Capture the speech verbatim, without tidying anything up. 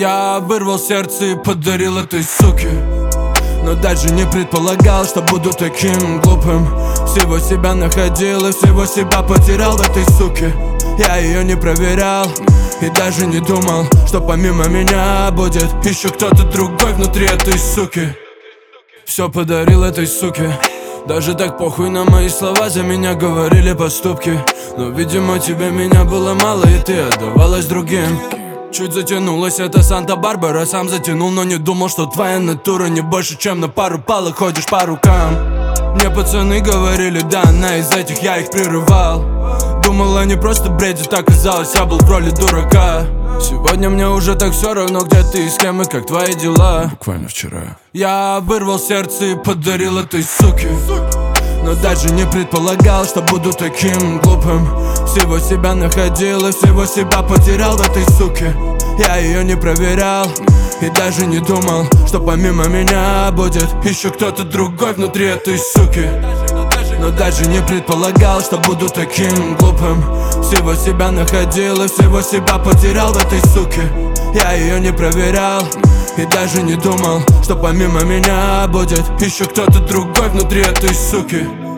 Я вырвал сердце и подарил этой суке, но даже не предполагал, что буду таким глупым. Всего себя находил и всего себя потерял в этой суке. Я ее не проверял и даже не думал, что помимо меня будет еще кто-то другой внутри этой суки. Все подарил этой суке. Даже так похуй на мои слова, за меня говорили поступки. Но, видимо, тебе меня было мало, и ты отдавалась другим. Чуть затянулась эта Санта-Барбара, сам затянул, но не думал, что твоя натура не больше, чем на пару палок ходишь по рукам. Мне пацаны говорили, да, она из этих, я их прерывал. Думал, они просто бредят, так казалось, я был в роли дурака. Сегодня мне уже так все равно, где ты и с кем, и как твои дела. Буквально вчера я вырвал сердце и подарил этой суке, но даже не предполагал, что буду таким глупым. Всего себя находил и всего себя потерял в этой суке. Я ее не проверял и даже не думал, что помимо меня будет еще кто-то другой внутри этой суки. Но даже не предполагал, что буду таким глупым. Всего себя находил и всего себя потерял в этой суке. Я ее не проверял и даже не думал, что помимо меня будет еще кто-то другой внутри этой суки.